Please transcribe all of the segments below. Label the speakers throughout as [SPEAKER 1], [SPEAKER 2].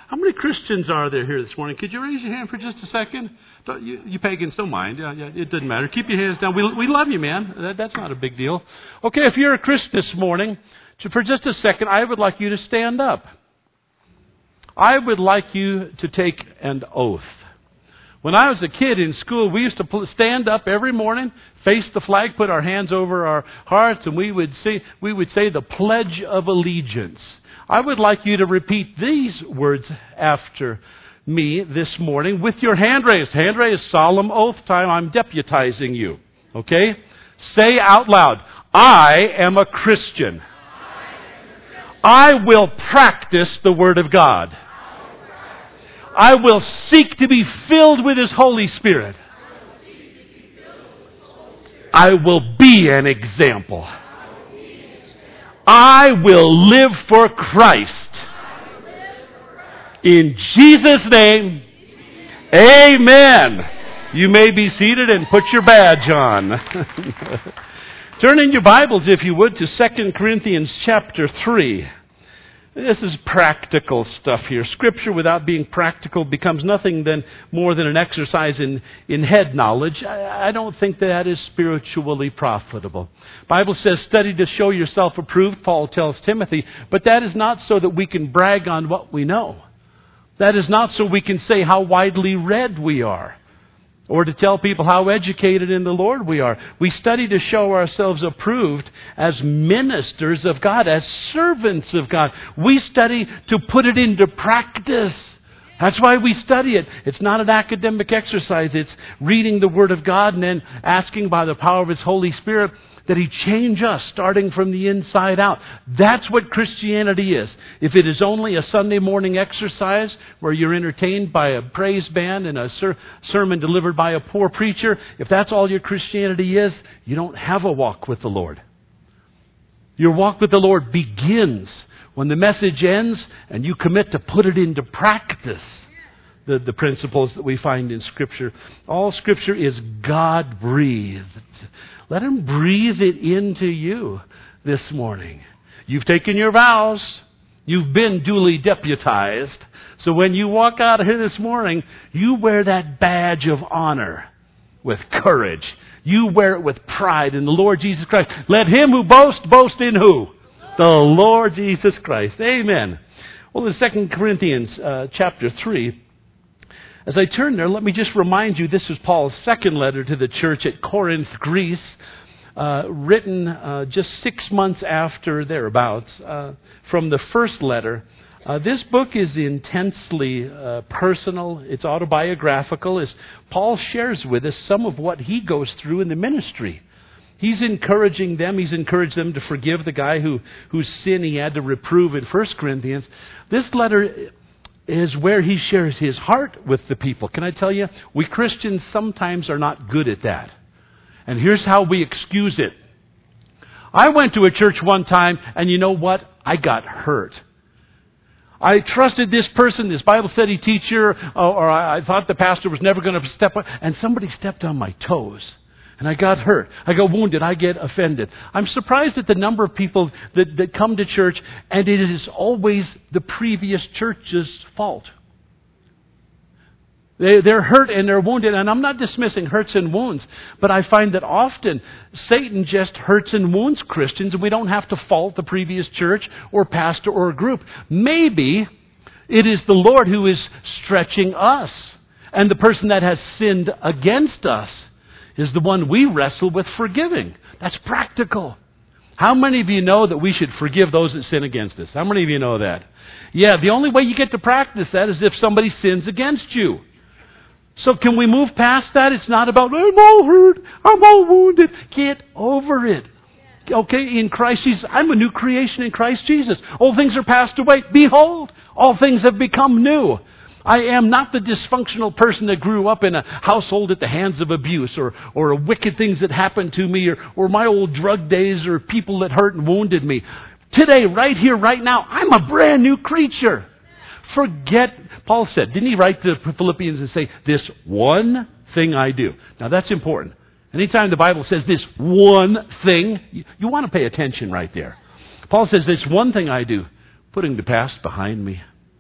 [SPEAKER 1] How many Christians are there here this morning? Could you raise your hand for just a second? You pagans don't mind. Yeah, it doesn't matter. Keep your hands down. We love you, man. That's not a big deal. Okay, if you're a Christian this morning, for just a second, I would like you to stand up. I would like you to take an oath. When I was a kid in school, we used to stand up every morning, face the flag, put our hands over our hearts, and we would say the Pledge of Allegiance. I would like you to repeat these words after me this morning with your hand raised. Hand raised, solemn oath time. I'm deputizing you. Okay? Say out loud, I am a Christian. I will practice the Word of God. I will seek to be filled with His Holy Spirit. I will be an example. I will live for Christ. In Jesus' name, amen. You may be seated and put your badge on. Turn in your Bibles, if you would, to 2 Corinthians chapter 3. This is practical stuff here. Scripture, without being practical, becomes nothing more than an exercise in head knowledge. I don't think that is spiritually profitable. The Bible says, study to show yourself approved, Paul tells Timothy, but that is not so that we can brag on what we know. That is not so we can say how widely read we are, or to tell people how educated in the Lord we are. We study to show ourselves approved as ministers of God, as servants of God. We study to put it into practice. That's why we study it. It's not an academic exercise. It's reading the Word of God and then asking by the power of His Holy Spirit that He change us, starting from the inside out. That's what Christianity is. If it is only a Sunday morning exercise where you're entertained by a praise band and a sermon delivered by a poor preacher, if that's all your Christianity is, you don't have a walk with the Lord. Your walk with the Lord begins when the message ends and you commit to put it into practice. The principles that we find in Scripture. All Scripture is God-breathed. Let Him breathe it into you this morning. You've taken your vows. You've been duly deputized. So when you walk out of here this morning, you wear that badge of honor with courage. You wear it with pride in the Lord Jesus Christ. Let him who boasts, boast in who? The Lord Jesus Christ. Amen. Well, in 2 Corinthians chapter 3, as I turn there, let me just remind you, this is Paul's second letter to the church at Corinth, Greece, written just 6 months after, thereabouts, from the first letter. This book is intensely personal. It's autobiographical, as Paul shares with us some of what he goes through in the ministry. He's encouraging them. He's encouraged them to forgive the guy whose sin he had to reprove in 1 Corinthians. This letter is where he shares his heart with the people. Can I tell you, we Christians sometimes are not good at that. And here's how we excuse it. I went to a church one time, and you know what? I got hurt. I trusted this person, this Bible study teacher, or I thought the pastor was never going to step up, and somebody stepped on my toes. And I got hurt. I got wounded. I get offended. I'm surprised at the number of people that come to church, and it is always the previous church's fault. They're hurt and they're wounded, and I'm not dismissing hurts and wounds, but I find that often Satan just hurts and wounds Christians, and we don't have to fault the previous church or pastor or group. Maybe it is the Lord who is stretching us, and the person that has sinned against us is the one we wrestle with forgiving. That's practical. How many of you know that we should forgive those that sin against us? How many of you know that? Yeah, the only way you get to practice that is if somebody sins against you. So can we move past that? It's not about, I'm all hurt, I'm all wounded. Get over it. Okay, in Christ Jesus, I'm a new creation in Christ Jesus. All things are passed away. Behold, all things have become new. I am not the dysfunctional person that grew up in a household at the hands of abuse or wicked things that happened to me or my old drug days or people that hurt and wounded me. Today, right here, right now, I'm a brand new creature. Forget, Paul said, didn't he write to Philippians and say, this one thing I do? Now that's important. Anytime the Bible says this one thing, you want to pay attention right there. Paul says, this one thing I do, putting the past behind me.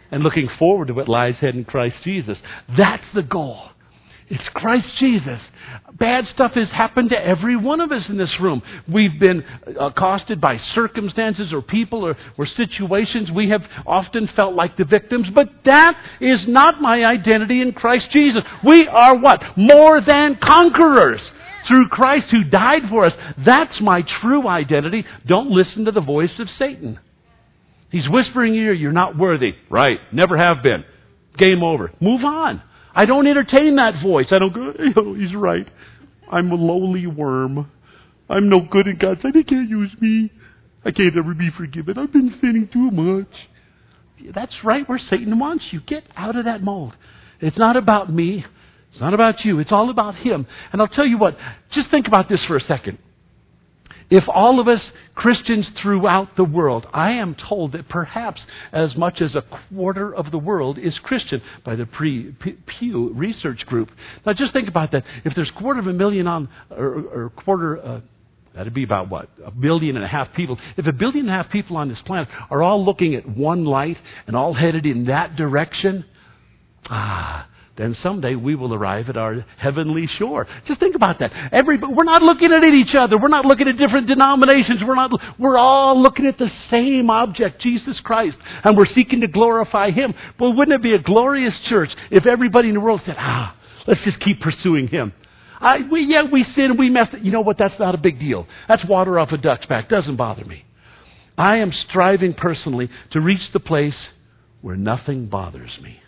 [SPEAKER 1] and looking forward to what lies ahead in Christ Jesus. That's the goal. It's Christ Jesus. Bad stuff has happened to every one of us in this room. We've been accosted by circumstances or people or situations. We have often felt like the victims, but that is not my identity in Christ Jesus. We are what? More than conquerors through Christ who died for us. That's my true identity. Don't listen to the voice of Satan. He's whispering in your ear, you're not worthy. Right. Never have been. Game over. Move on. I don't entertain that voice. I don't go, oh, he's right. I'm a lowly worm. I'm no good in God's sight. He can't use me. I can't ever be forgiven. I've been sinning too much. That's right where Satan wants you. Get out of that mold. It's not about me. It's not about you. It's all about Him. And I'll tell you what, just think about this for a second. If all of us Christians throughout the world, I am told that perhaps as much as a quarter of the world is Christian by the Pew Research Group. Now just think about that. If there's 250,000 or quarter, that'd be about what? 1.5 billion people. If 1.5 billion people on this planet are all looking at one light and all headed in that direction, then someday we will arrive at our heavenly shore. Just think about that. We're not looking at each other. We're not looking at different denominations. We're all looking at the same object, Jesus Christ. And we're seeking to glorify Him. But wouldn't it be a glorious church if everybody in the world said, let's just keep pursuing Him. We sin, we mess. You know what? That's not a big deal. That's water off a duck's back. Doesn't bother me. I am striving personally to reach the place where nothing bothers me.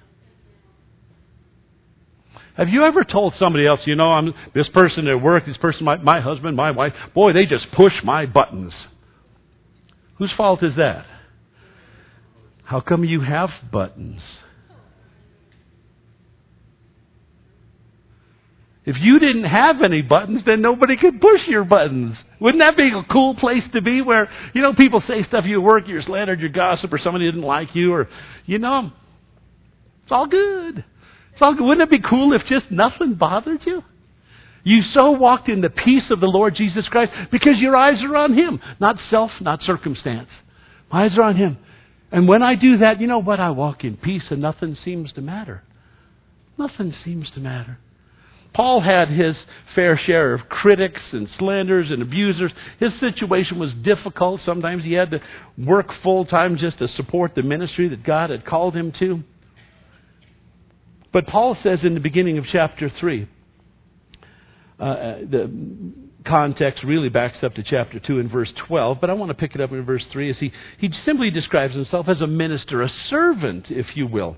[SPEAKER 1] Have you ever told somebody else, I'm this person at work, this person, my husband, my wife, boy, they just push my buttons. Whose fault is that? How come you have buttons? If you didn't have any buttons, then nobody could push your buttons. Wouldn't that be a cool place to be where, people say stuff you at work, you're slandered, you gossip, or somebody didn't like you, or, it's all good. Wouldn't it be cool if just nothing bothered you? You so walked in the peace of the Lord Jesus Christ because your eyes are on Him, not self, not circumstance. My eyes are on Him. And when I do that, you know what? I walk in peace and nothing seems to matter. Nothing seems to matter. Paul had his fair share of critics and slanderers and abusers. His situation was difficult. Sometimes he had to work full time just to support the ministry that God had called him to. But Paul says in the beginning of chapter 3, the context really backs up to chapter 2 and verse 12, but I want to pick it up in verse 3 as he simply describes himself as a minister, a servant, if you will,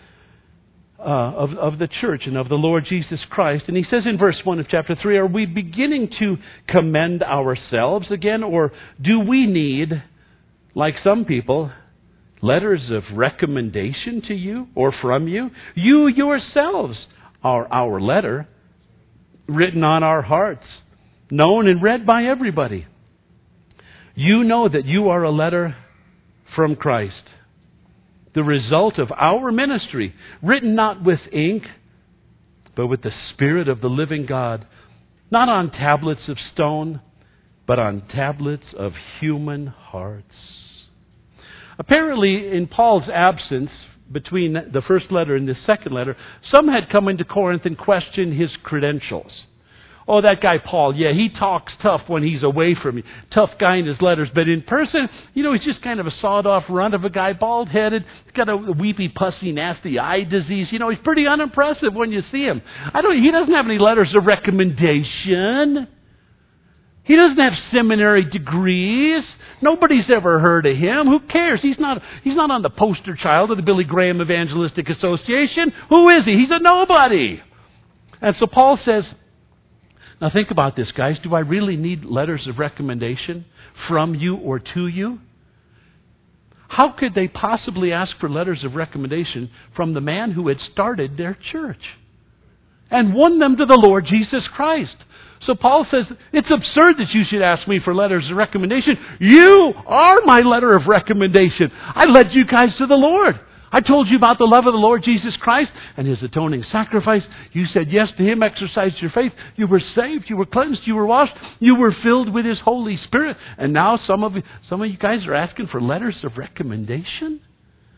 [SPEAKER 1] of the church and of the Lord Jesus Christ. And he says in verse 1 of chapter 3, are we beginning to commend ourselves again, or do we need, like some people, letters of recommendation to you or from you? You yourselves are our letter, written on our hearts, known and read by everybody. You know that you are a letter from Christ, the result of our ministry, written not with ink, but with the Spirit of the living God, not on tablets of stone, but on tablets of human hearts. Apparently, in Paul's absence, between the first letter and the second letter, some had come into Corinth and questioned his credentials. Oh, that guy Paul, yeah, he talks tough when he's away from you. Tough guy in his letters. But in person, he's just kind of a sawed-off runt of a guy, bald-headed. He's got a weepy, pussy, nasty eye disease. He's pretty unimpressive when you see him. He doesn't have any letters of recommendation. He doesn't have seminary degrees. Nobody's ever heard of him. Who cares? He's not on the poster child of the Billy Graham Evangelistic Association. Who is he? He's a nobody. And so Paul says, now think about this, guys. Do I really need letters of recommendation from you or to you? How could they possibly ask for letters of recommendation from the man who had started their church and won them to the Lord Jesus Christ? So Paul says, it's absurd that you should ask me for letters of recommendation. You are my letter of recommendation. I led you guys to the Lord. I told you about the love of the Lord Jesus Christ and His atoning sacrifice. You said yes to Him, exercised your faith. You were saved, you were cleansed, you were washed, you were filled with His Holy Spirit. And now some of you guys are asking for letters of recommendation?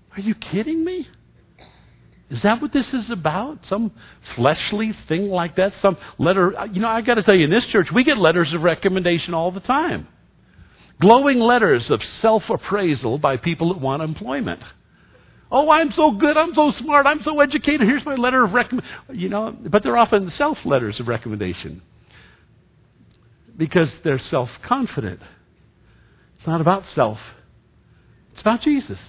[SPEAKER 1] Are you kidding me? Is that what this is about? Some fleshly thing like that? Some letter? I got to tell you, in this church, we get letters of recommendation all the time. Glowing letters of self-appraisal by people that want employment. Oh, I'm so good, I'm so smart, I'm so educated, here's my letter of recommendation. But they're often self-letters of recommendation. Because they're self-confident. It's not about self. It's about Jesus.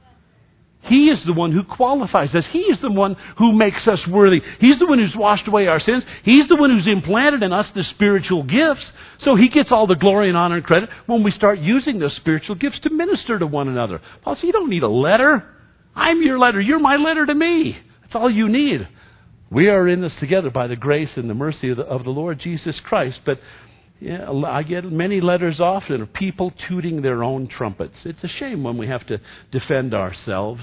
[SPEAKER 1] He is the one who qualifies us. He is the one who makes us worthy. He's the one who's washed away our sins. He's the one who's implanted in us the spiritual gifts. So He gets all the glory and honor and credit when we start using those spiritual gifts to minister to one another. Paul says, you don't need a letter. I'm your letter. You're my letter to me. That's all you need. We are in this together by the grace and the mercy of the Lord Jesus Christ. But I get many letters often of people tooting their own trumpets. It's a shame when we have to defend ourselves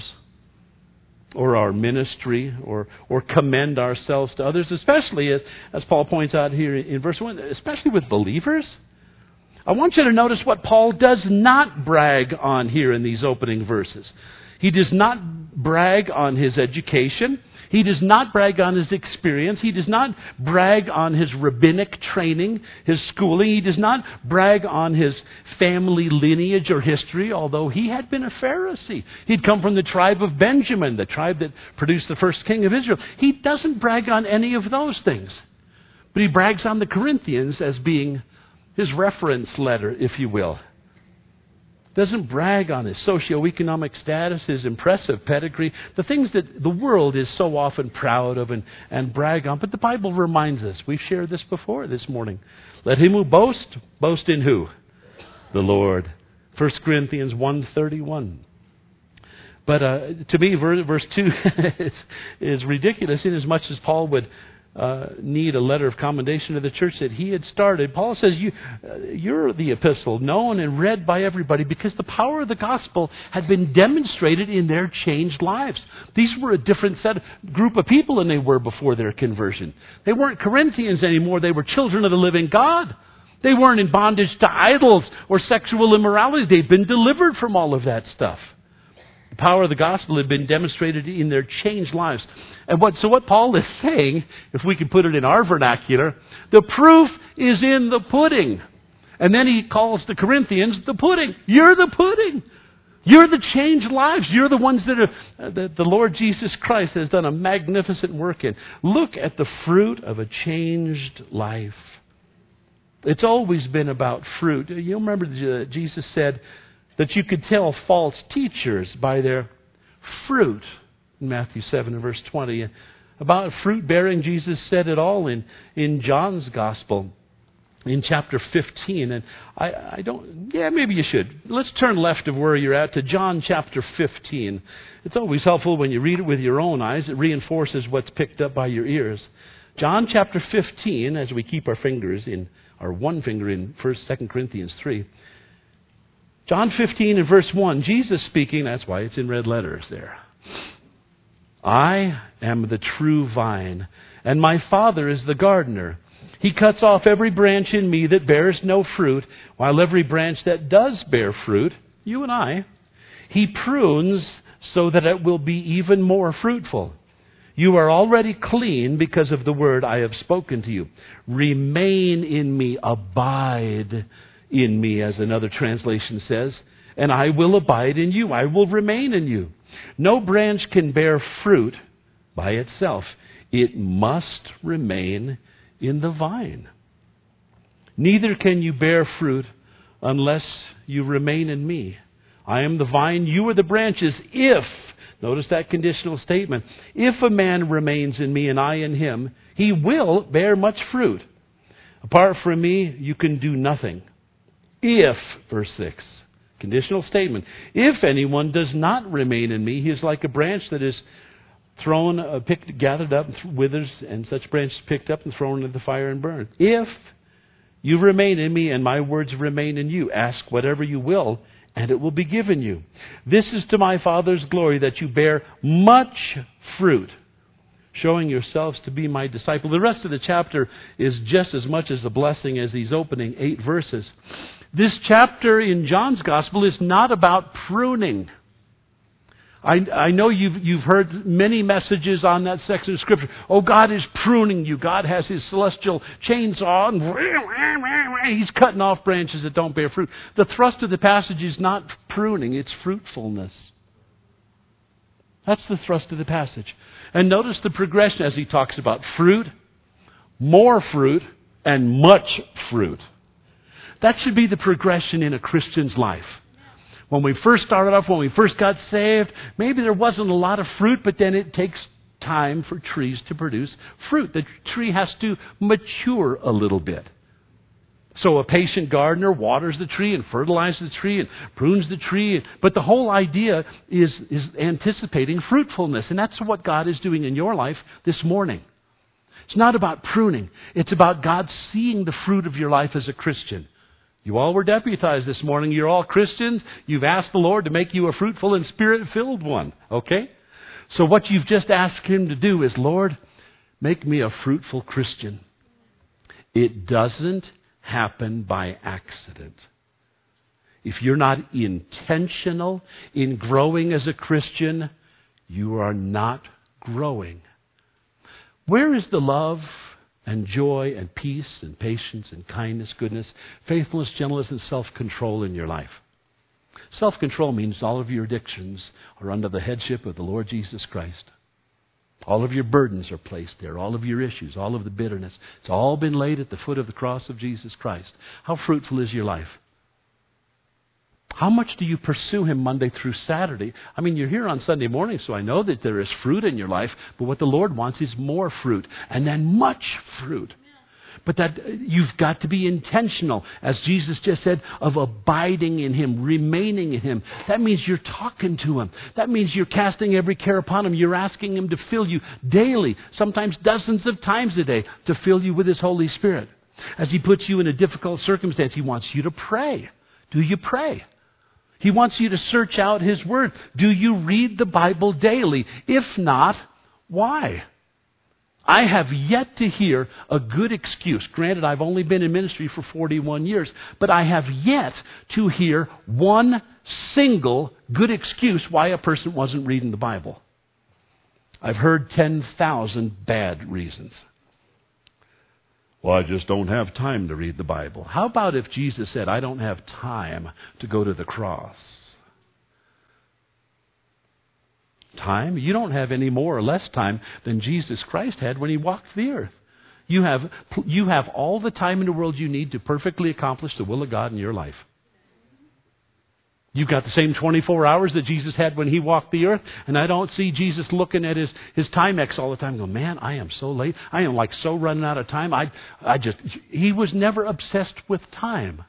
[SPEAKER 1] or our ministry or commend ourselves to others, especially as Paul points out here in verse 1, especially with believers. I want you to notice what Paul does not brag on here in these opening verses. He does not brag on his education. He does not brag on his experience. He does not brag on his rabbinic training, his schooling. He does not brag on his family lineage or history, although he had been a Pharisee. He'd come from the tribe of Benjamin, the tribe that produced the first king of Israel. He doesn't brag on any of those things. But he brags on the Corinthians as being his reference letter, if you will. Doesn't brag on his socioeconomic status, his impressive pedigree, the things that the world is so often proud of and brag on. But the Bible reminds us, we've shared this before this morning. Let him who boast in who? The Lord. 1 Corinthians 1:31. But to me, verse 2 is ridiculous, in as much as Paul would need a letter of commendation to the church that he had started. Paul says, you're the epistle known and read by everybody because the power of the gospel had been demonstrated in their changed lives. These were a different group of people than they were before their conversion. They weren't Corinthians anymore. They were children of the living God. They weren't in bondage to idols or sexual immorality. They'd been delivered from all of that stuff. The power of the gospel had been demonstrated in their changed lives. And what Paul is saying, if we can put it in our vernacular, the proof is in the pudding. And then he calls the Corinthians the pudding. You're the pudding. You're the changed lives. You're the ones that the Lord Jesus Christ has done a magnificent work in. Look at the fruit of a changed life. It's always been about fruit. You remember Jesus said that you could tell false teachers by their fruit. In Matthew 7 and verse 20. About fruit bearing, Jesus said it all in John's Gospel in chapter 15. And maybe you should. Let's turn left of where you're at to John chapter 15. It's always helpful when you read it with your own eyes. It reinforces what's picked up by your ears. John chapter 15, as we keep our one finger in 2 Corinthians 3. John 15 and verse 1, Jesus speaking, that's why it's in red letters there. I am the true vine, and my Father is the gardener. He cuts off every branch in me that bears no fruit, while every branch that does bear fruit, you and I, He prunes so that it will be even more fruitful. You are already clean because of the word I have spoken to you. Remain in me, abide in me, as another translation says, and I will abide in you. I will remain in you. No branch can bear fruit by itself. It must remain in the vine. Neither can you bear fruit unless you remain in me. I am the vine, you are the branches. Notice that conditional statement, if a man remains in me and I in him, he will bear much fruit. Apart from me, you can do nothing. If, verse 6, conditional statement, if anyone does not remain in me, he is like a branch that is gathered up, withers, and such branches picked up and thrown into the fire and burned. If you remain in me and my words remain in you, ask whatever you will, and it will be given you. This is to my Father's glory, that you bear much fruit, showing yourselves to be my disciple. The rest of the chapter is just as much as a blessing as these opening 8 verses. This chapter in John's Gospel is not about pruning. I know you've heard many messages on that section of Scripture. Oh, God is pruning you. God has His celestial chainsaw and He's cutting off branches that don't bear fruit. The thrust of the passage is not pruning, it's fruitfulness. That's the thrust of the passage. And notice the progression as he talks about fruit, more fruit, and much fruit. That should be the progression in a Christian's life. When we first started off, when we first got saved, maybe there wasn't a lot of fruit, but then it takes time for trees to produce fruit. The tree has to mature a little bit. So a patient gardener waters the tree and fertilizes the tree and prunes the tree. But the whole idea is anticipating fruitfulness. And that's what God is doing in your life this morning. It's not about pruning. It's about God seeing the fruit of your life as a Christian. You all were deputized this morning. You're all Christians. You've asked the Lord to make you a fruitful and Spirit-filled one. Okay? So what you've just asked Him to do is, Lord, make me a fruitful Christian. It doesn't happen by accident. If you're not intentional in growing as a Christian, you are not growing. Where is the love and joy and peace and patience and kindness, goodness, faithfulness, gentleness, and self-control in your life? Self-control means all of your addictions are under the headship of the Lord Jesus Christ. All of your burdens are placed there, all of your issues, all of the bitterness. It's all been laid at the foot of the cross of Jesus Christ. How fruitful is your life? How much do you pursue Him Monday through Saturday? I mean, you're here on Sunday morning, so I know that there is fruit in your life, but what the Lord wants is more fruit, and then much fruit. But that you've got to be intentional, as Jesus just said, of abiding in Him, remaining in Him. That means you're talking to Him. That means you're casting every care upon Him. You're asking Him to fill you daily, sometimes dozens of times a day, to fill you with His Holy Spirit. As He puts you in a difficult circumstance, He wants you to pray. Do you pray? He wants you to search out His Word. Do you read the Bible daily? If not, why? I have yet to hear a good excuse. Granted, I've only been in ministry for 41 years, but I have yet to hear one single good excuse why a person wasn't reading the Bible. I've heard 10,000 bad reasons. Well, I just don't have time to read the Bible. How about if Jesus said, I don't have time to go to the cross? Time? You don't have any more or less time than Jesus Christ had when He walked the earth. You have all the time in the world you need to perfectly accomplish the will of God in your life. You've got the same 24 hours that Jesus had when He walked the earth, and I don't see Jesus looking at his Timex all the time going, man, I am so late. I am like so running out of time. He was never obsessed with time.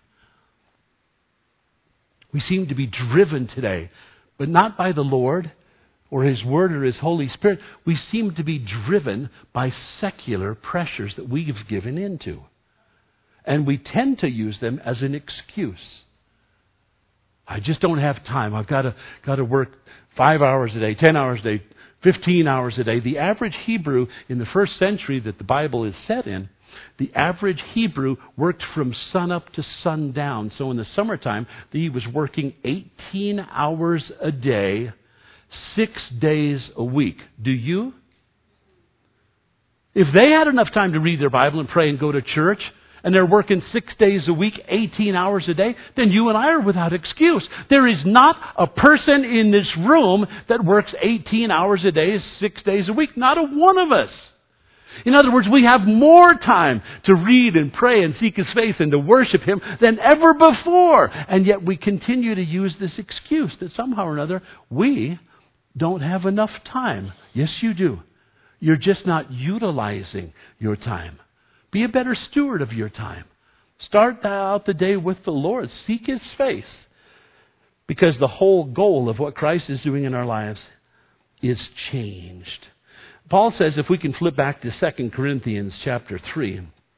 [SPEAKER 1] We seem to be driven today, but not by the Lord or His Word or His Holy Spirit. We seem to be driven by secular pressures that we've given into. And we tend to use them as an excuse. I just don't have time. I've got to work 5 hours a day, 10 hours a day, 15 hours a day. The average Hebrew in the first century that the Bible is set in, the average Hebrew worked from sun up to sundown. So in the summertime, he was working 18 hours a day, 6 days a week. Do you? If they had enough time to read their Bible and pray and go to church, and they're working 6 days a week, 18 hours a day, then you and I are without excuse. There is not a person in this room that works 18 hours a day, 6 days a week. Not a one of us. In other words, we have more time to read and pray and seek His face and to worship Him than ever before. And yet we continue to use this excuse that somehow or another we don't have enough time. Yes, you do. You're just not utilizing your time. Be a better steward of your time. Start out the day with the Lord. Seek His face. Because the whole goal of what Christ is doing in our lives is changed. Paul says, if we can flip back to 2 Corinthians chapter 3.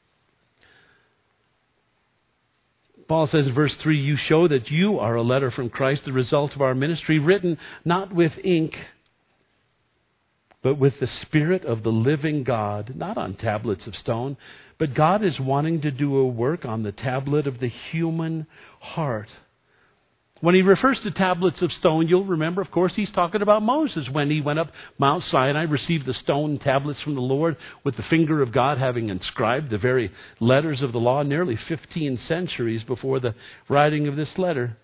[SPEAKER 1] Paul says in verse 3, you show that you are a letter from Christ, the result of our ministry, written not with ink, but with the Spirit of the living God, not on tablets of stone. But God is wanting to do a work on the tablet of the human heart. When he refers to tablets of stone, you'll remember, of course, he's talking about Moses when he went up Mount Sinai, received the stone tablets from the Lord with the finger of God having inscribed the very letters of the law nearly 15 centuries before the writing of this letter.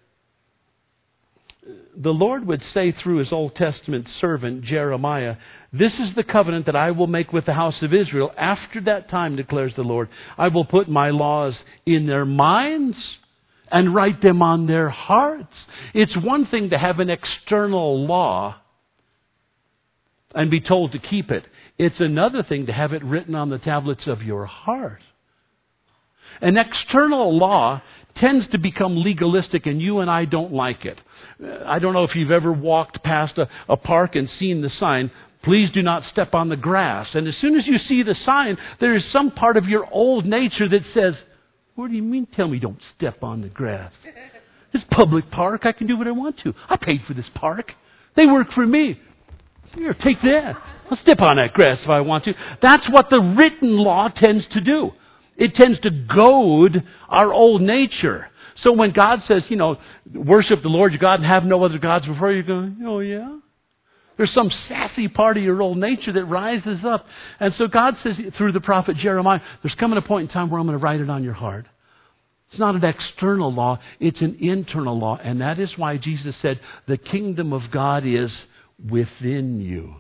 [SPEAKER 1] The Lord would say through His Old Testament servant Jeremiah, "This is the covenant that I will make with the house of Israel. After that time, declares the Lord, I will put my laws in their minds and write them on their hearts." It's one thing to have an external law and be told to keep it. It's another thing to have it written on the tablets of your heart. An external law tends to become legalistic, and you and I don't like it. I don't know if you've ever walked past a park and seen the sign, "Please do not step on the grass." And as soon as you see the sign, there is some part of your old nature that says, "What do you mean tell me don't step on the grass? It's a public park. I can do what I want to. I paid for this park. They work for me. Here, take that. I'll step on that grass if I want to." That's what the written law tends to do. It tends to goad our old nature. So when God says, worship the Lord your God and have no other gods before you, go, "Oh yeah?" There's some sassy part of your old nature that rises up. And so God says through the prophet Jeremiah, there's coming a point in time where I'm going to write it on your heart. It's not an external law, it's an internal law. And that is why Jesus said, the kingdom of God is within you.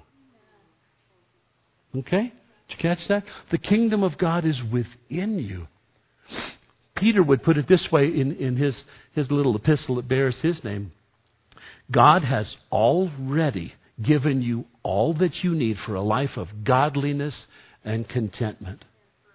[SPEAKER 1] Okay? Did you catch that? The kingdom of God is within you. Peter would put it this way in his little epistle that bears his name. God has already given you all that you need for a life of godliness and contentment.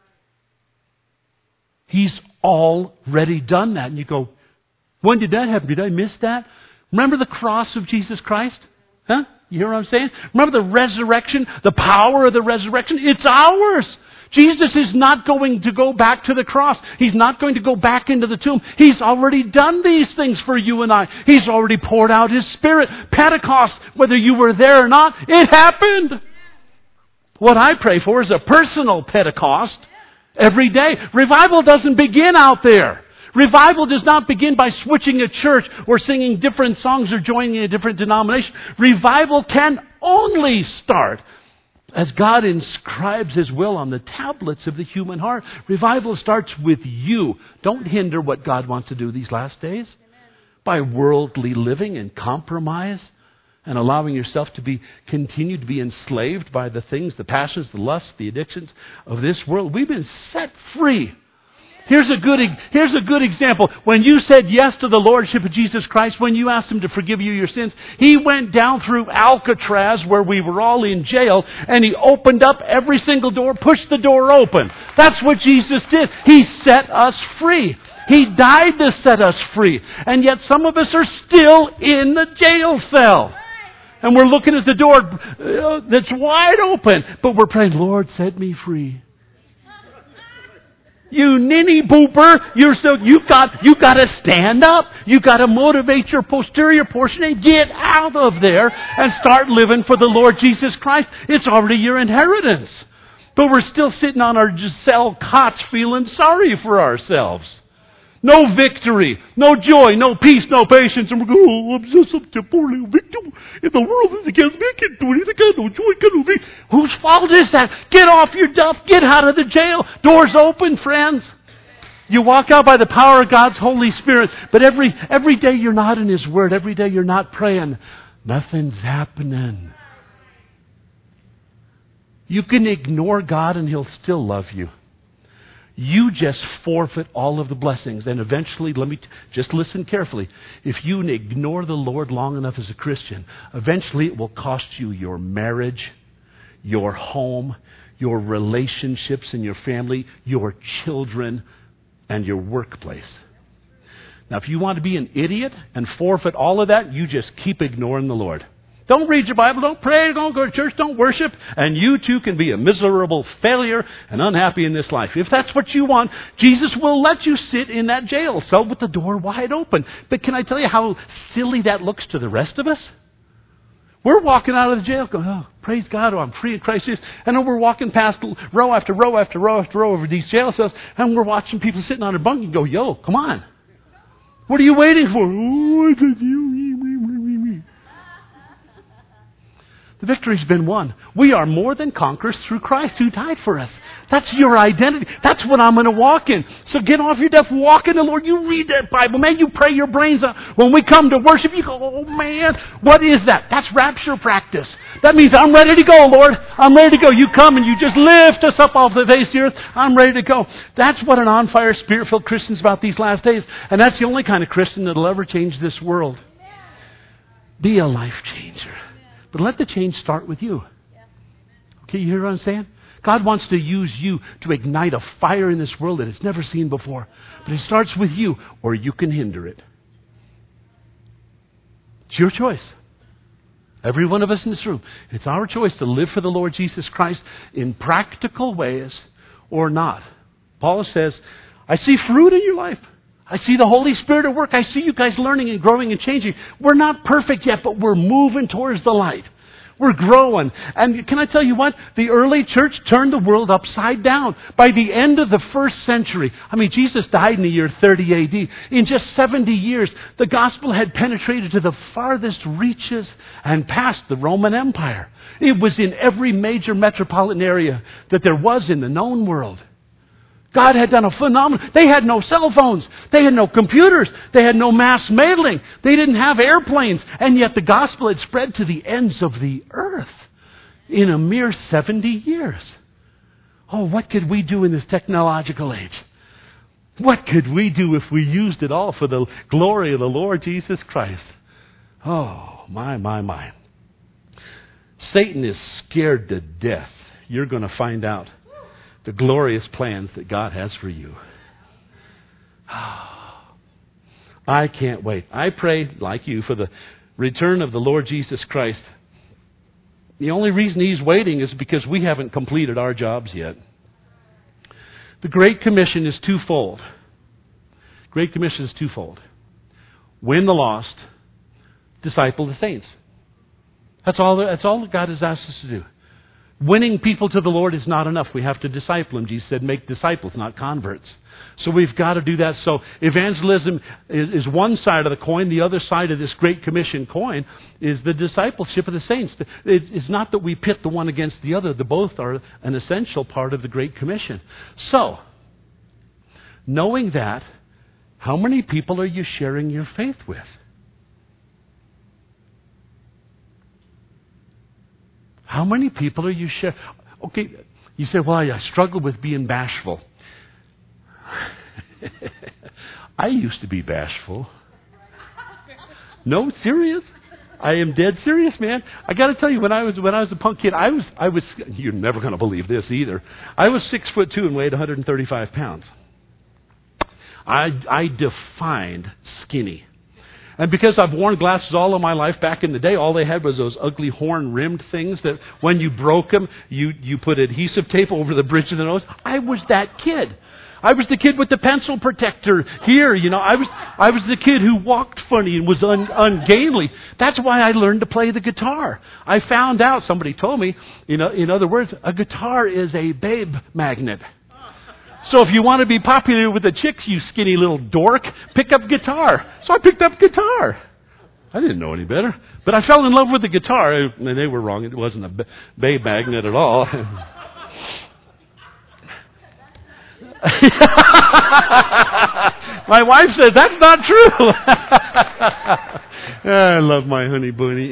[SPEAKER 1] He's already done that. And you go, when did that happen? Did I miss that? Remember the cross of Jesus Christ? Huh? You hear what I'm saying? Remember the resurrection, the power of the resurrection? It's ours. Jesus is not going to go back to the cross. He's not going to go back into the tomb. He's already done these things for you and I. He's already poured out His Spirit. Pentecost, whether you were there or not, it happened. What I pray for is a personal Pentecost every day. Revival doesn't begin out there. Revival does not begin by switching a church or singing different songs or joining a different denomination. Revival can only start as God inscribes His will on the tablets of the human heart. Revival starts with you. Don't hinder what God wants to do these last days by worldly living and compromise and allowing yourself to continue to be enslaved by the things, the passions, the lusts, the addictions of this world. We've been set free. Here's a good example. When you said yes to the Lordship of Jesus Christ, when you asked Him to forgive you your sins, He went down through Alcatraz where we were all in jail, and He opened up every single door, pushed the door open. That's what Jesus did. He set us free. He died to set us free. And yet some of us are still in the jail cell. And we're looking at the door that's wide open, but we're praying, "Lord, set me free." You ninny booper, you've got to stand up. You've got to motivate your posterior portion and get out of there and start living for the Lord Jesus Christ. It's already your inheritance. But we're still sitting on our cell cots feeling sorry for ourselves. No victory, no joy, no peace, no patience. And we're going, "Oh, I'm just a poor little victim. If the world is against me, I can't do anything. I got no joy, I got no peace." Whose fault is that? Get off your duff. Get out of the jail. Doors open, friends. You walk out by the power of God's Holy Spirit. But every day you're not in His Word. Every day you're not praying. Nothing's happening. You can ignore God and He'll still love you. You just forfeit all of the blessings. And eventually, just listen carefully. If you ignore the Lord long enough as a Christian, eventually it will cost you your marriage, your home, your relationships in your family, your children, and your workplace. Now, if you want to be an idiot and forfeit all of that, you just keep ignoring the Lord. Don't read your Bible, don't pray, don't go to church, don't worship, and you too can be a miserable failure and unhappy in this life. If that's what you want, Jesus will let you sit in that jail cell with the door wide open. But can I tell you how silly that looks to the rest of us? We're walking out of the jail going, "Oh, praise God, I'm free in Christ Jesus." And then we're walking past row after row after row after row over these jail cells, and we're watching people sitting on their bunk and go, "Yo, come on. What are you waiting for? Oh, the victory's been won. We are more than conquerors through Christ who died for us. That's your identity. That's what I'm going to walk in. So get off your duff, walk in the Lord. You read that Bible. Man, you pray your brains out. When we come to worship, you go, oh man, what is that? That's rapture practice. That means I'm ready to go, Lord. I'm ready to go. You come and you just lift us up off the face of the earth. I'm ready to go. That's what an on-fire, Spirit-filled Christian's about these last days. And that's the only kind of Christian that'll ever change this world. Be a life changer. But let the change start with you. Okay, you hear what I'm saying? God wants to use you to ignite a fire in this world that it's never seen before. But it starts with you, or you can hinder it. It's your choice. Every one of us in this room. It's our choice to live for the Lord Jesus Christ in practical ways or not. Paul says, I see fruit in your life. I see the Holy Spirit at work. I see you guys learning and growing and changing. We're not perfect yet, but we're moving towards the light. We're growing. And can I tell you what? The early church turned the world upside down. By the end of the first century, Jesus died in the year 30 A.D. In just 70 years, the gospel had penetrated to the farthest reaches and past the Roman Empire. It was in every major metropolitan area that there was in the known world. God had done a phenomenal... They had no cell phones. They had no computers. They had no mass mailing. They didn't have airplanes. And yet the gospel had spread to the ends of the earth in a mere 70 years. Oh, what could we do in this technological age? What could we do if we used it all for the glory of the Lord Jesus Christ? Oh, my. Satan is scared to death. You're going to find out the glorious plans that God has for you. I can't wait. I pray, like you, for the return of the Lord Jesus Christ. The only reason He's waiting is because we haven't completed our jobs yet. The Great Commission is twofold. Great Commission is twofold. Win the lost, disciple the saints. That's all that God has asked us to do. Winning people to the Lord is not enough. We have to disciple them. Jesus said, make disciples, not converts. So we've got to do that. So evangelism is one side of the coin. The other side of this Great Commission coin is the discipleship of the saints. It's not that we pit the one against the other. They both are an essential part of the Great Commission. So, knowing that, how many people are you sharing your faith with? How many people are you sharing? Okay, you say, well, I struggle with being bashful. I used to be bashful. No, serious? I am dead serious, man. I got to tell you, when I was a punk kid, I was. You're never going to believe this either. I was 6'2" and weighed 135 pounds. I defined skinny. And because I've worn glasses all of my life, back in the day, all they had was those ugly horn-rimmed things that when you broke them, you put adhesive tape over the bridge of the nose. I was that kid. I was the kid with the pencil protector here, I was the kid who walked funny and was ungainly. That's why I learned to play the guitar. I found out, somebody told me, in other words, a guitar is a babe magnet. So if you want to be popular with the chicks, you skinny little dork, pick up guitar. So I picked up guitar. I didn't know any better. But I fell in love with the guitar. And they were wrong. It wasn't a babe magnet at all. My wife says, that's not true. I love my honey bunny.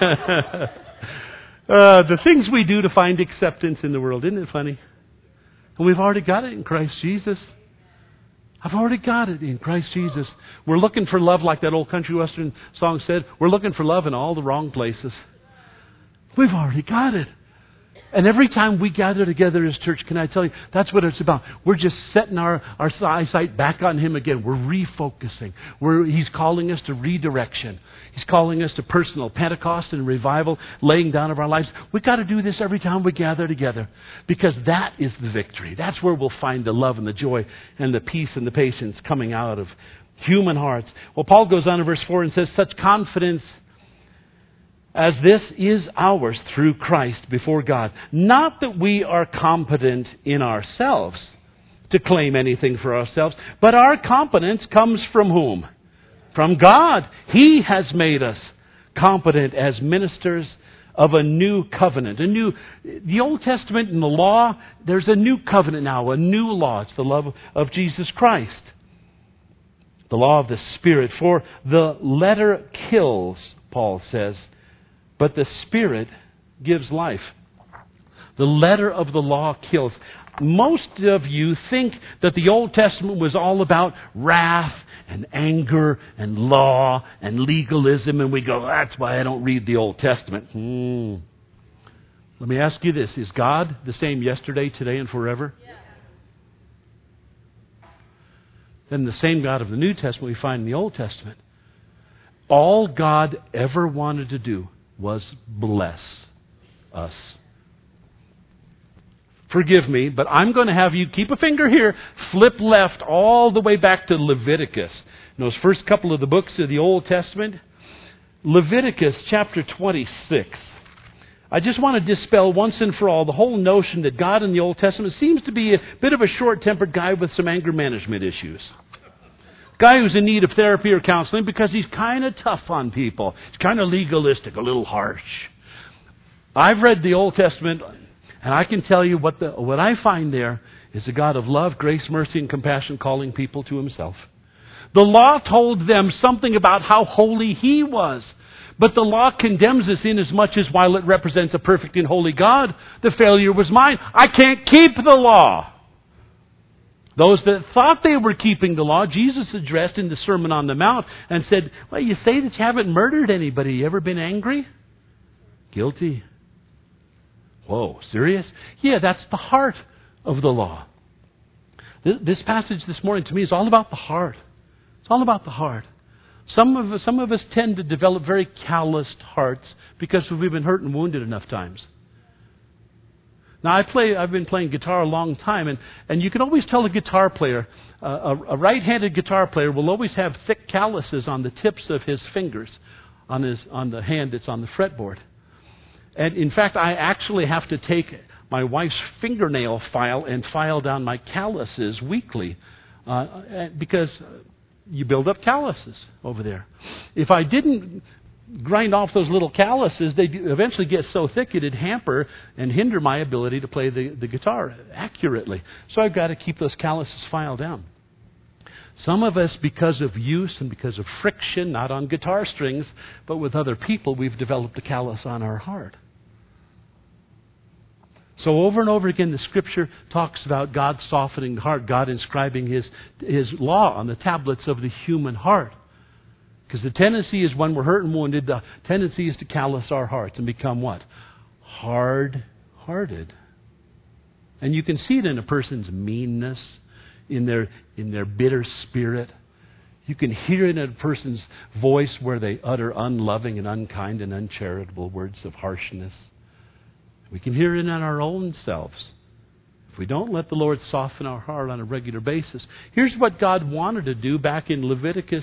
[SPEAKER 1] The things we do to find acceptance in the world. Isn't it funny? And we've already got it in Christ Jesus. I've already got it in Christ Jesus. We're looking for love like that old country western song said. We're looking for love in all the wrong places. We've already got it. And every time we gather together as church, can I tell you, that's what it's about. We're just setting our eyesight back on Him again. We're refocusing. He's calling us to redirection. He's calling us to personal Pentecost and revival, laying down of our lives. We've got to do this every time we gather together, because that is the victory. That's where we'll find the love and the joy and the peace and the patience coming out of human hearts. Well, Paul goes on in verse 4 and says, such confidence as this is ours through Christ before God. Not that we are competent in ourselves to claim anything for ourselves, but our competence comes from whom? from God. He has made us competent as ministers of a new covenant. The Old Testament and the law, there's a new covenant now, a new law. It's the love of Jesus Christ. The law of the Spirit. For the letter kills, Paul says, but the Spirit gives life. The letter of the law kills. Most of you think that the Old Testament was all about wrath and anger and law and legalism, and we go, that's why I don't read the Old Testament. Let me ask you this. Is God the same yesterday, today, and forever? Yeah. Then the same God of the New Testament we find in the Old Testament. All God ever wanted to do was bless us. Forgive me, but I'm going to have you keep a finger here, flip left all the way back to Leviticus. In those first couple of the books of the Old Testament, Leviticus chapter 26. I just want to dispel once and for all the whole notion that God in the Old Testament seems to be a bit of a short-tempered guy with some anger management issues. Guy who's in need of therapy or counseling because he's kind of tough on people. He's kind of legalistic, a little harsh. I've read the Old Testament, and I can tell you what I find there is a God of love, grace, mercy, and compassion calling people to Himself. The law told them something about how holy He was. But the law condemns us in as much as while it represents a perfect and holy God, the failure was mine. I can't keep the law. Those that thought they were keeping the law, Jesus addressed in the Sermon on the Mount and said, well, you say that you haven't murdered anybody. You ever been angry? Guilty. Whoa, serious? Yeah, that's the heart of the law. This passage this morning to me is all about the heart. It's all about the heart. Some of us tend to develop very calloused hearts because we've been hurt and wounded enough times. Now, I've been playing guitar a long time, and you can always tell a guitar player, a right-handed guitar player will always have thick calluses on the tips of his fingers, on the hand that's on the fretboard. And in fact, I actually have to take my wife's fingernail file and file down my calluses weekly because you build up calluses over there. If I didn't grind off those little calluses, they'd eventually get so thick it'd hamper and hinder my ability to play the guitar accurately. So I've got to keep those calluses filed down. Some of us, because of use and because of friction, not on guitar strings, but with other people, we've developed a callus on our heart. So over and over again, the Scripture talks about God softening the heart, God inscribing His law on the tablets of the human heart. Because the tendency is when we're hurt and wounded, the tendency is to callous our hearts and become what? Hard-hearted. And you can see it in a person's meanness, in their bitter spirit. You can hear it in a person's voice where they utter unloving and unkind and uncharitable words of harshness. We can hear it in our own selves. If we don't let the Lord soften our heart on a regular basis. Here's what God wanted to do back in Leviticus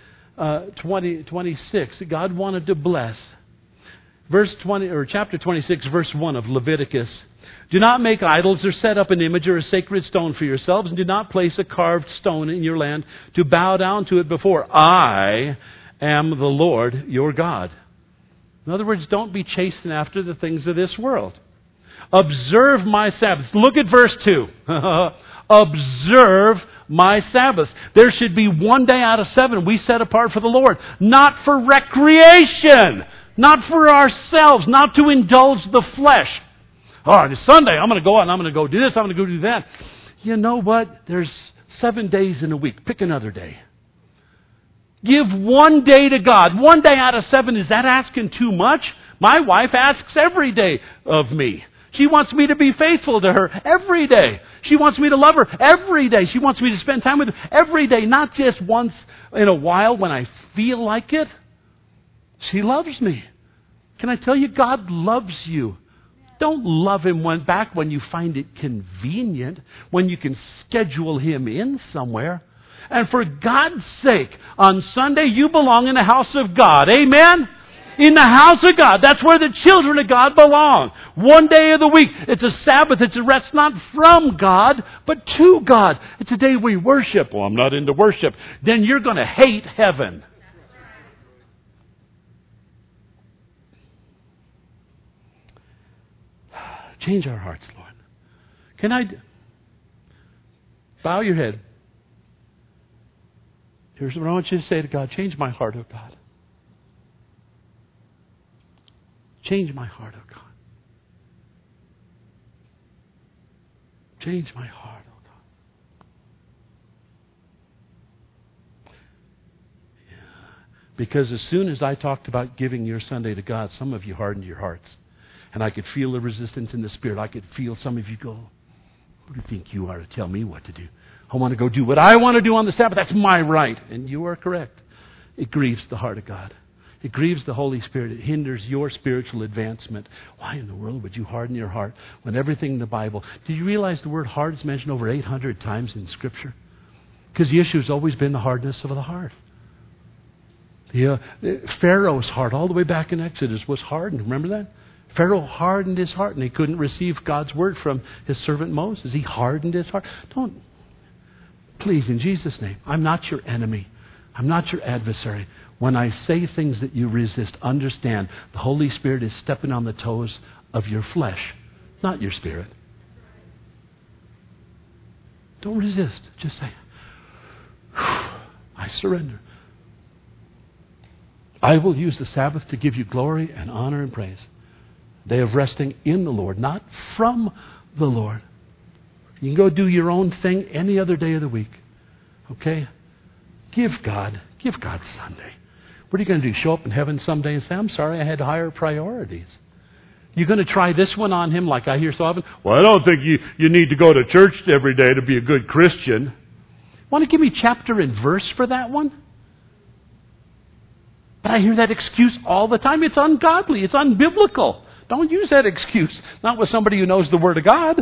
[SPEAKER 1] 26. God wanted to bless. Chapter 26, verse 1 of Leviticus. Do not make idols or set up an image or a sacred stone for yourselves, and do not place a carved stone in your land to bow down to it before. I am the Lord your God. In other words, don't be chasing after the things of this world. Observe my Sabbath. Look at verse 2. Observe my Sabbath. There should be one day out of 7 we set apart for the Lord. Not for recreation. Not for ourselves. Not to indulge the flesh. Oh, it's Sunday. I'm going to go out and I'm going to go do this. I'm going to go do that. You know what? There's 7 days in a week. Pick another day. Give one day to God. One day out of 7. Is that asking too much? My wife asks every day of me. She wants me to be faithful to her every day. She wants me to love her every day. She wants me to spend time with her every day, not just once in a while when I feel like it. She loves me. Can I tell you, God loves you. Don't love Him back when you find it convenient, when you can schedule Him in somewhere. And for God's sake, on Sunday you belong in the house of God. Amen? In the house of God. That's where the children of God belong. One day of the week. It's a Sabbath. It's a rest not from God, but to God. It's a day we worship. Well, I'm not into worship. Then you're going to hate heaven. Change our hearts, Lord. Can I bow your head? Here's what I want you to say to God. Change my heart, oh God. Change my heart, oh God. Change my heart, oh God. Yeah. Because as soon as I talked about giving your Sunday to God, some of you hardened your hearts. And I could feel the resistance in the Spirit. I could feel some of you go, who do you think you are to tell me what to do? I want to go do what I want to do on the Sabbath. That's my right. And you are correct. It grieves the heart of God. It grieves the Holy Spirit. It hinders your spiritual advancement. Why in the world would you harden your heart when everything in the Bible... Do you realize the word hard is mentioned over 800 times in Scripture? Because the issue has always been the hardness of the heart. Pharaoh's heart, all the way back in Exodus, was hardened. Remember that? Pharaoh hardened his heart and he couldn't receive God's word from his servant Moses. He hardened his heart. Please, in Jesus' name, I'm not your enemy. I'm not your adversary. When I say things that you resist, understand the Holy Spirit is stepping on the toes of your flesh, not your spirit. Don't resist. Just say, I surrender. I will use the Sabbath to give you glory and honor and praise. Day of resting in the Lord, not from the Lord. You can go do your own thing any other day of the week. Okay? Give God Sunday. What are you going to do? Show up in heaven someday and say, I'm sorry, I had higher priorities. You're going to try this one on Him like I hear so often? Well, I don't think you need to go to church every day to be a good Christian. Want to give me chapter and verse for that one? But I hear that excuse all the time. It's ungodly. It's unbiblical. Don't use that excuse. Not with somebody who knows the Word of God.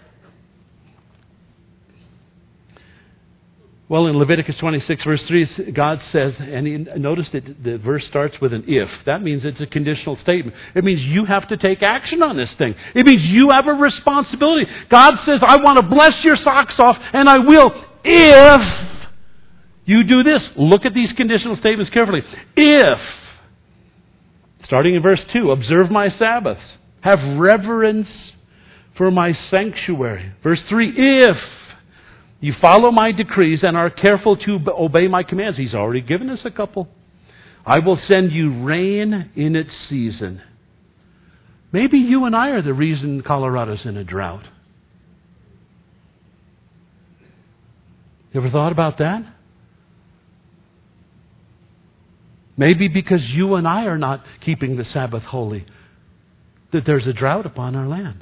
[SPEAKER 1] Well, in Leviticus 26, verse 3, God says, and notice that the verse starts with an if. That means it's a conditional statement. It means you have to take action on this thing. It means you have a responsibility. God says, I want to bless your socks off, and I will if you do this. Look at these conditional statements carefully. If, starting in verse 2, observe my Sabbaths, have reverence for my sanctuary. Verse 3, if you follow my decrees and are careful to obey my commands. He's already given us a couple. I will send you rain in its season. Maybe you and I are the reason Colorado's in a drought. You ever thought about that? Maybe because you and I are not keeping the Sabbath holy, that there's a drought upon our land.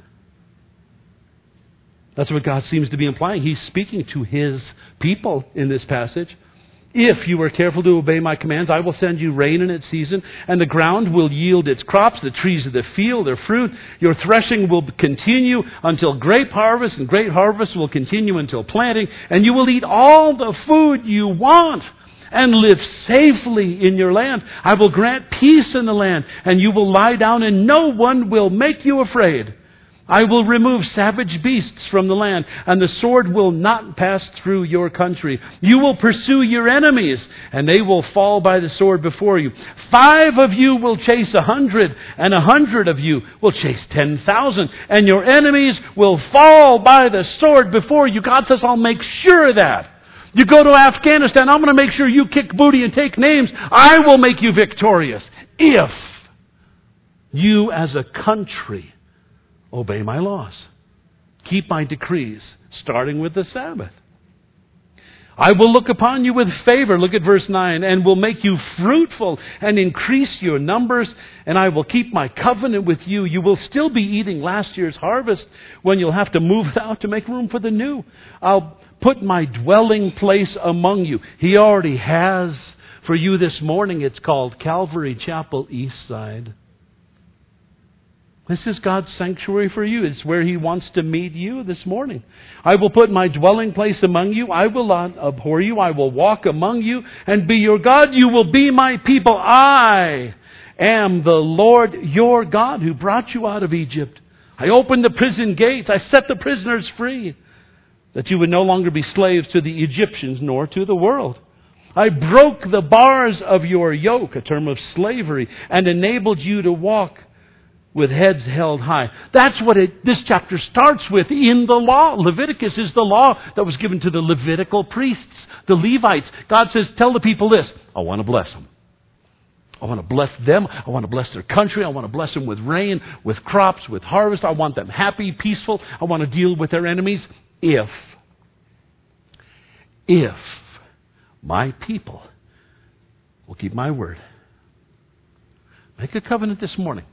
[SPEAKER 1] That's what God seems to be implying. He's speaking to His people in this passage. If you are careful to obey my commands, I will send you rain in its season, and the ground will yield its crops, the trees of the field their fruit. Your threshing will continue until grape harvest, and grape harvest will continue until planting, and you will eat all the food you want and live safely in your land. I will grant peace in the land, and you will lie down, and no one will make you afraid. I will remove savage beasts from the land, and the sword will not pass through your country. You will pursue your enemies, and they will fall by the sword before you. 5 of you will chase 100, and 100 of you will chase 10,000, and your enemies will fall by the sword before you. God says, I'll make sure of that. You go to Afghanistan, I'm going to make sure you kick booty and take names. I will make you victorious if you as a country obey my laws. Keep my decrees, starting with the Sabbath. I will look upon you with favor, look at verse 9, and will make you fruitful and increase your numbers, and I will keep my covenant with you. You will still be eating last year's harvest when you'll have to move it out to make room for the new. I'll put my dwelling place among you. He already has for you this morning. It's called Calvary Chapel East Side. This is God's sanctuary for you. It's where He wants to meet you this morning. I will put my dwelling place among you. I will not abhor you. I will walk among you and be your God. You will be my people. I am the Lord your God who brought you out of Egypt. I opened the prison gates. I set the prisoners free, that you would no longer be slaves to the Egyptians nor to the world. I broke the bars of your yoke, a term of slavery, and enabled you to walk with heads held high. That's what this chapter starts with in the law. Leviticus is the law that was given to the Levitical priests, the Levites. God says, tell the people this, I want to bless them. I want to bless them. I want to bless their country. I want to bless them with rain, with crops, with harvest. I want them happy, peaceful. I want to deal with their enemies if my people will keep my word. Make a covenant this morning.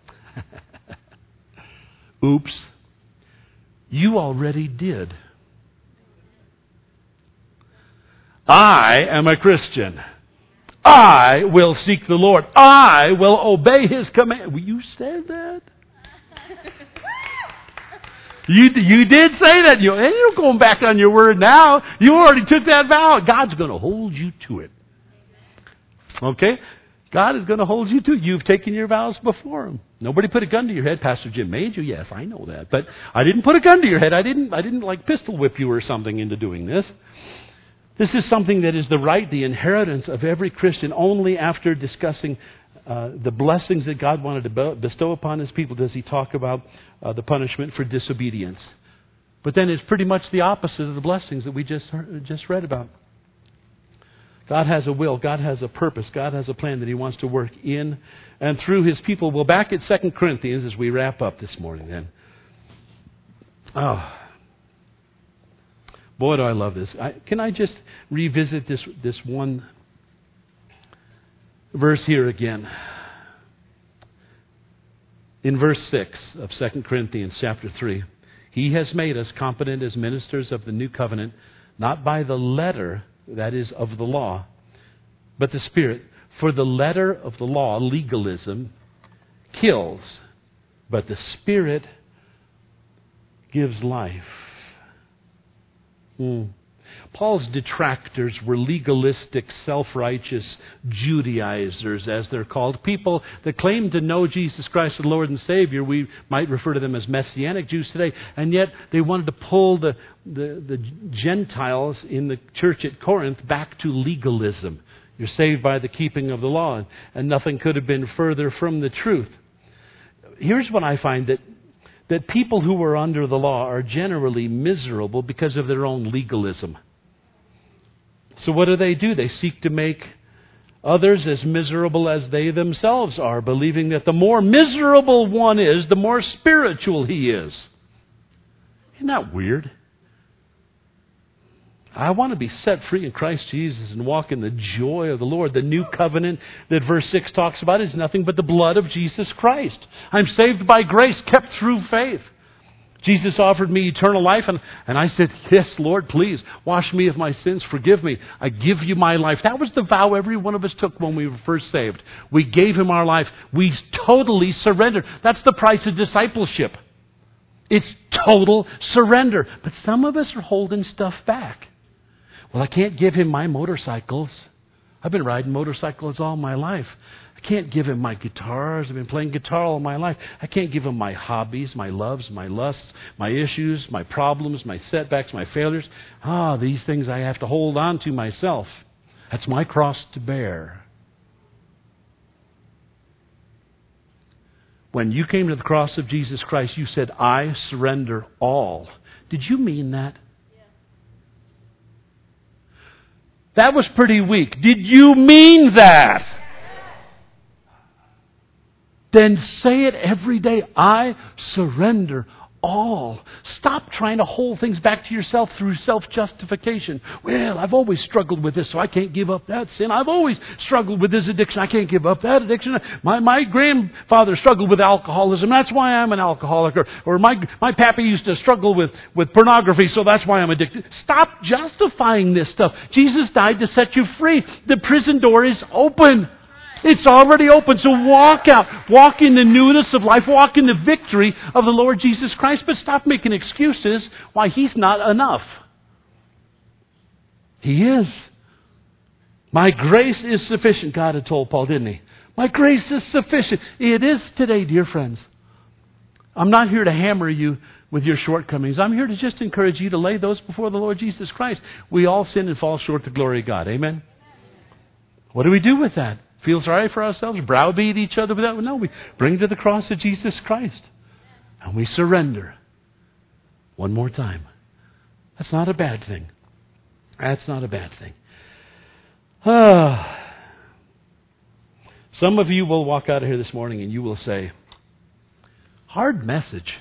[SPEAKER 1] Oops. You already did. I am a Christian. I will seek the Lord. I will obey His command. Well, you said that? You did say that. You're going back on your word now. You already took that vow. God's going to hold you to it. Okay? God is going to hold you to it. You've taken your vows before Him. Nobody put a gun to your head. Pastor Jim made you. Yes, I know that. But I didn't put a gun to your head. I didn't like pistol whip you or something into doing this. This is something that is the right, the inheritance of every Christian. Only after discussing the blessings that God wanted to bestow upon His people does He talk about the punishment for disobedience. But then it's pretty much the opposite of the blessings that we just read about. God has a will. God has a purpose. God has a plan that He wants to work in and through His people. Well, back at 2 Corinthians as we wrap up this morning then. Oh, boy, do I love this. Can I just revisit this one verse here again? In verse 6 of 2 Corinthians chapter 3, He has made us competent as ministers of the new covenant, not by the letter, that is, of the law, but the Spirit. For the letter of the law, legalism, kills, but the Spirit gives life. Paul's detractors were legalistic, self-righteous Judaizers, as they're called. People that claim to know Jesus Christ as Lord and Savior. We might refer to them as Messianic Jews today. And yet they wanted to pull the Gentiles in the church at Corinth back to legalism. You're saved by the keeping of the law. And nothing could have been further from the truth. Here's what I find, that people who are under the law are generally miserable because of their own legalism. So what do? They seek to make others as miserable as they themselves are, believing that the more miserable one is, the more spiritual he is. Isn't that weird? I want to be set free in Christ Jesus and walk in the joy of the Lord. The new covenant that verse 6 talks about is nothing but the blood of Jesus Christ. I'm saved by grace, kept through faith. Jesus offered me eternal life, and I said, yes, Lord, please, wash me of my sins, forgive me. I give you my life. That was the vow every one of us took when we were first saved. We gave Him our life. We totally surrendered. That's the price of discipleship. It's total surrender. But some of us are holding stuff back. Well, I can't give Him my motorcycles. I've been riding motorcycles all my life. I can't give Him my guitars. I've been playing guitar all my life. I can't give Him my hobbies, my loves, my lusts, my issues, my problems, my setbacks, my failures. These things I have to hold on to myself. That's my cross to bear. When you came to the cross of Jesus Christ, you said, I surrender all. Did you mean that? That was pretty weak. Did you mean that? Then say it every day. I surrender all. Stop trying to hold things back to yourself through self-justification. Well, I've always struggled with this, so I can't give up that sin. I've always struggled with this addiction. I can't give up that addiction. My grandfather struggled with alcoholism. That's why I'm an alcoholic. Or my pappy used to struggle with pornography, so that's why I'm addicted. Stop justifying this stuff. Jesus died to set you free. The prison door is open. It's already open. So walk out. Walk in the newness of life. Walk in the victory of the Lord Jesus Christ. But stop making excuses why He's not enough. He is. My grace is sufficient, God had told Paul, didn't He? My grace is sufficient. It is today, dear friends. I'm not here to hammer you with your shortcomings. I'm here to just encourage you to lay those before the Lord Jesus Christ. We all sin and fall short of the glory of God. Amen? What do we do with that? Feel sorry for ourselves? Browbeat each other with that? No, we bring it to the cross of Jesus Christ. And we surrender. One more time. That's not a bad thing. That's not a bad thing. Some of you will walk out of here this morning and you will say, hard message.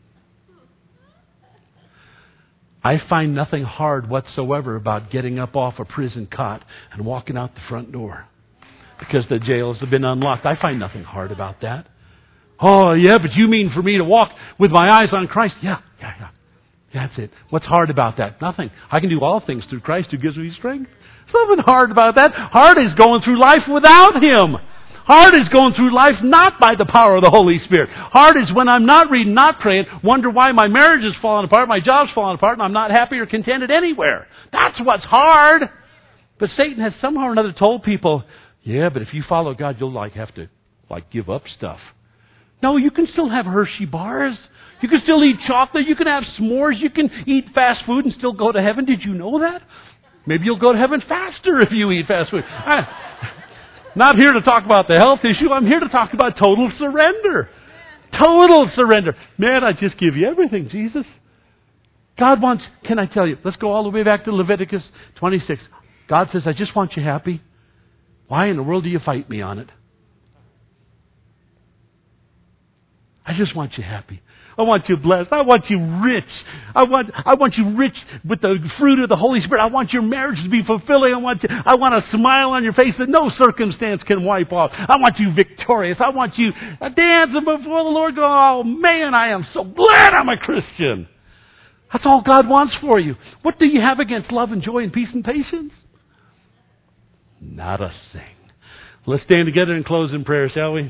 [SPEAKER 1] I find nothing hard whatsoever about getting up off a prison cot and walking out the front door because the jails have been unlocked. I find nothing hard about that. Oh, yeah, but you mean for me to walk with my eyes on Christ? Yeah. That's it. What's hard about that? Nothing. I can do all things through Christ who gives me strength. There's nothing hard about that. Hard is going through life without Him. Hard is going through life not by the power of the Holy Spirit. Hard is when I'm not reading, not praying, wonder why my marriage is falling apart, my job's falling apart, and I'm not happy or contented anywhere. That's what's hard. But Satan has somehow or another told people, yeah, but if you follow God, you'll have to give up stuff. No, you can still have Hershey bars. You can still eat chocolate. You can have s'mores. You can eat fast food and still go to heaven. Did you know that? Maybe you'll go to heaven faster if you eat fast food. Not here to talk about the health issue. I'm here to talk about total surrender. Total surrender. Man, I just give you everything, Jesus. God wants, can I tell you, let's go all the way back to Leviticus 26. God says, I just want you happy. Why in the world do you fight me on it? I just want you happy. I want you blessed. I want you rich. I want you rich with the fruit of the Holy Spirit. I want your marriage to be fulfilling. I want a smile on your face that no circumstance can wipe off. I want you victorious. I want you dancing before the Lord going, oh man, I am so glad I'm a Christian. That's all God wants for you. What do you have against love and joy and peace and patience? Not a thing. Let's stand together and close in prayer, shall we?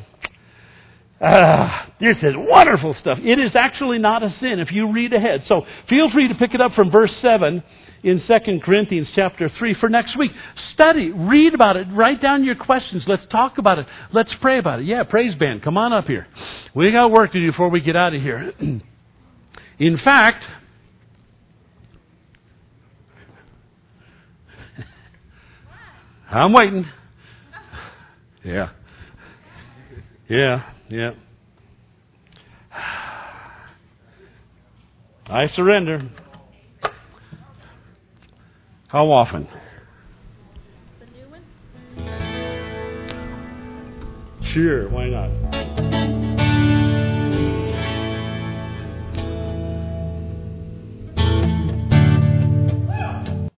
[SPEAKER 1] This is wonderful stuff. It is actually not a sin if you read ahead. So feel free to pick it up from verse 7 in 2 Corinthians chapter 3 for next week. Study, read about it, write down your questions. Let's talk about it. Let's pray about it. Yeah, praise band, come on up here. We got work to do before we get out of here. In fact, I'm waiting. Yeah. I surrender. How often?
[SPEAKER 2] The new one?
[SPEAKER 1] Sure, why not?